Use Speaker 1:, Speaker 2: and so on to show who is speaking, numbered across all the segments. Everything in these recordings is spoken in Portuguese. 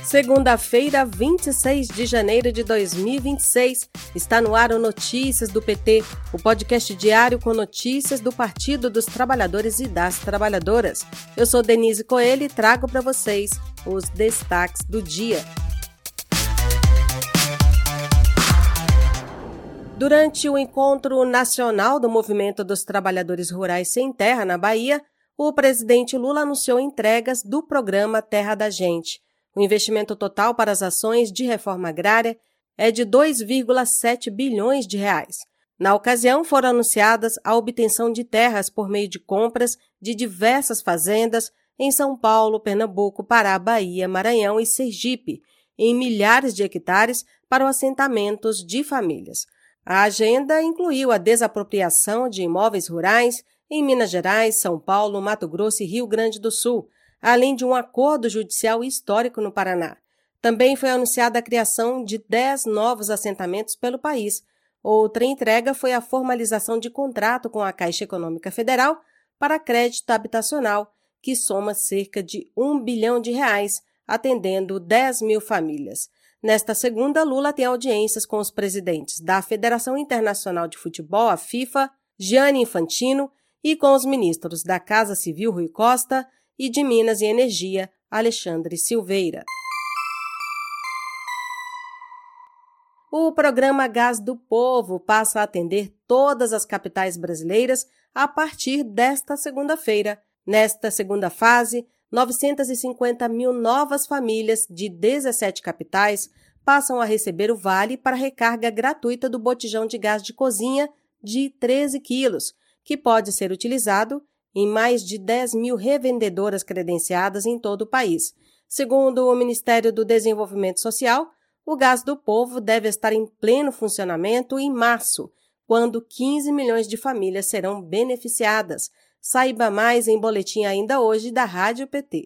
Speaker 1: Segunda-feira, 26 de janeiro de 2026, está no ar o Notícias do PT, o podcast diário com notícias do Partido dos Trabalhadores e das Trabalhadoras. Eu sou Denise Coelho e trago para vocês os destaques do dia. Durante o encontro nacional do Movimento dos Trabalhadores Rurais Sem Terra, na Bahia, o presidente Lula anunciou entregas do programa Terra da Gente. O investimento total para as ações de reforma agrária é de 2,7 bilhões de reais. Na ocasião, foram anunciadas a obtenção de terras por meio de compras de diversas fazendas em São Paulo, Pernambuco, Pará, Bahia, Maranhão e Sergipe, em milhares de hectares para os assentamentos de famílias. A agenda incluiu a desapropriação de imóveis rurais em Minas Gerais, São Paulo, Mato Grosso e Rio Grande do Sul, além de um acordo judicial histórico no Paraná. Também foi anunciada a criação de 10 novos assentamentos pelo país. Outra entrega foi a formalização de contrato com a Caixa Econômica Federal para crédito habitacional, que soma cerca de R$1 bilhão, atendendo 10 mil famílias. Nesta segunda, Lula tem audiências com os presidentes da Federação Internacional de Futebol, a FIFA, Gianni Infantino, e com os ministros da Casa Civil, Rui Costa, e de Minas e Energia, Alexandre Silveira. O programa Gás do Povo passa a atender todas as capitais brasileiras a partir desta segunda-feira. Nesta segunda fase, 950 mil novas famílias de 17 capitais passam a receber o vale para recarga gratuita do botijão de gás de cozinha de 13 quilos, que pode ser utilizado em mais de 10 mil revendedoras credenciadas em todo o país. Segundo o Ministério do Desenvolvimento Social, o Gás do Povo deve estar em pleno funcionamento em março, quando 15 milhões de famílias serão beneficiadas. Saiba mais em boletim ainda hoje da Rádio PT.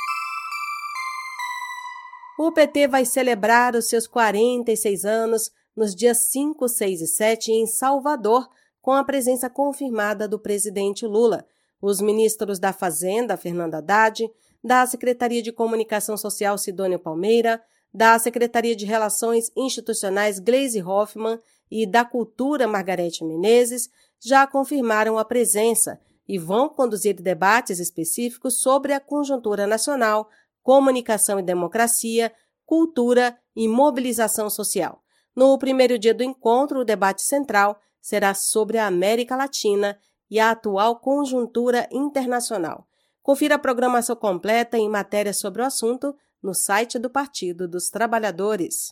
Speaker 1: O PT vai celebrar os seus 46 anos nos dias 5, 6 e 7 em Salvador, com a presença confirmada do presidente Lula. Os ministros da Fazenda, Fernando Haddad, da Secretaria de Comunicação Social, Sidônio Palmeira, da Secretaria de Relações Institucionais, Gleisi Hoffmann, e da Cultura, Margarete Menezes, já confirmaram a presença e vão conduzir debates específicos sobre a conjuntura nacional, comunicação e democracia, cultura e mobilização social. No primeiro dia do encontro, o debate central será sobre a América Latina e a atual conjuntura internacional. Confira a programação completa em matéria sobre o assunto no site do Partido dos Trabalhadores.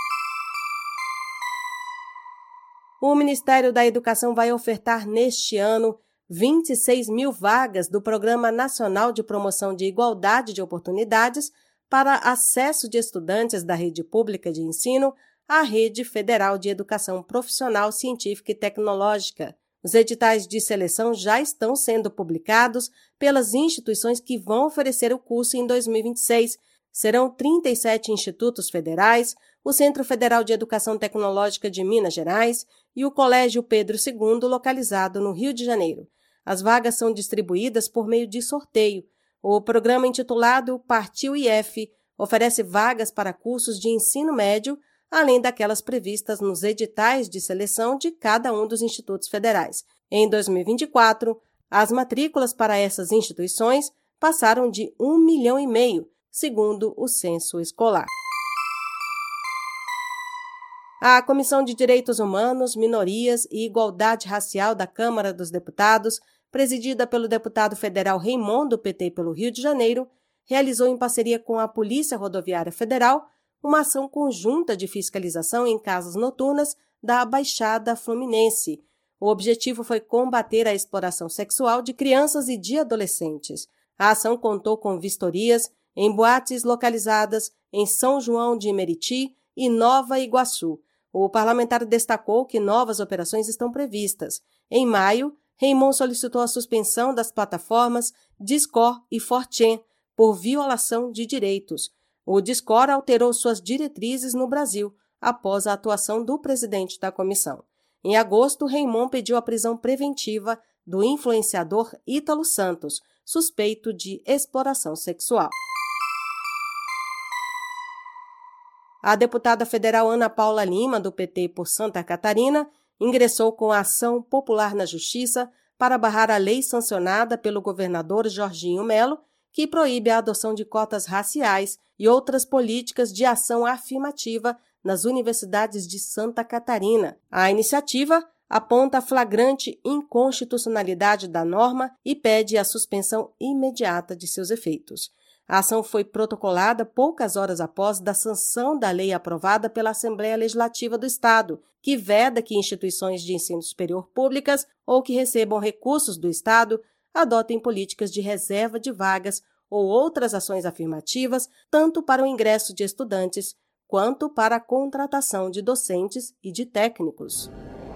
Speaker 1: O Ministério da Educação vai ofertar neste ano 26 mil vagas do Programa Nacional de Promoção de Igualdade de Oportunidades para acesso de estudantes da rede pública de ensino à Rede Federal de Educação Profissional, Científica e Tecnológica. Os editais de seleção já estão sendo publicados pelas instituições que vão oferecer o curso em 2026. Serão 37 institutos federais, o Centro Federal de Educação Tecnológica de Minas Gerais e o Colégio Pedro II, localizado no Rio de Janeiro. As vagas são distribuídas por meio de sorteio. O programa intitulado Partiu IF oferece vagas para cursos de ensino médio, além daquelas previstas nos editais de seleção de cada um dos institutos federais. Em 2024, as matrículas para essas instituições passaram de 1,5 milhão, segundo o censo escolar. A Comissão de Direitos Humanos, Minorias e Igualdade Racial da Câmara dos Deputados, presidida pelo deputado federal Raimon, do PT pelo Rio de Janeiro, realizou em parceria com a Polícia Rodoviária Federal uma ação conjunta de fiscalização em casas noturnas da Baixada Fluminense. O objetivo foi combater a exploração sexual de crianças e de adolescentes. A ação contou com vistorias em boates localizadas em São João de Meriti e Nova Iguaçu. O parlamentar destacou que novas operações estão previstas. Em maio, Raimon solicitou a suspensão das plataformas Discord e 4chan por violação de direitos. O Discord alterou suas diretrizes no Brasil após a atuação do presidente da comissão. Em agosto, Raimon pediu a prisão preventiva do influenciador Ítalo Santos, suspeito de exploração sexual. A deputada federal Ana Paula Lima, do PT por Santa Catarina, ingressou com a ação popular na Justiça para barrar a lei sancionada pelo governador Jorginho Melo, que proíbe a adoção de cotas raciais e outras políticas de ação afirmativa nas universidades de Santa Catarina. A iniciativa aponta a flagrante inconstitucionalidade da norma e pede a suspensão imediata de seus efeitos. A ação foi protocolada poucas horas após da sanção da lei aprovada pela Assembleia Legislativa do Estado, que veda que instituições de ensino superior públicas ou que recebam recursos do Estado adotem políticas de reserva de vagas ou outras ações afirmativas, tanto para o ingresso de estudantes quanto para a contratação de docentes e de técnicos.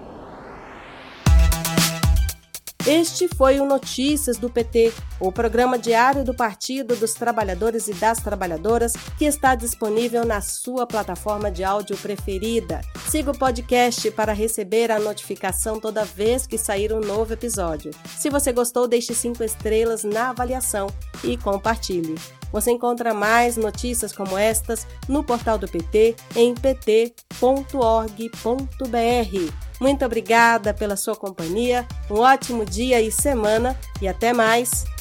Speaker 1: Este foi o Notícias do PT, o programa diário do Partido dos Trabalhadores e das Trabalhadoras, que está disponível na sua plataforma de áudio preferida. Siga o podcast para receber a notificação toda vez que sair um novo episódio. Se você gostou, deixe 5 estrelas na avaliação e compartilhe. Você encontra mais notícias como estas no portal do PT em pt.org.br. Muito obrigada pela sua companhia, um ótimo dia e semana e até mais!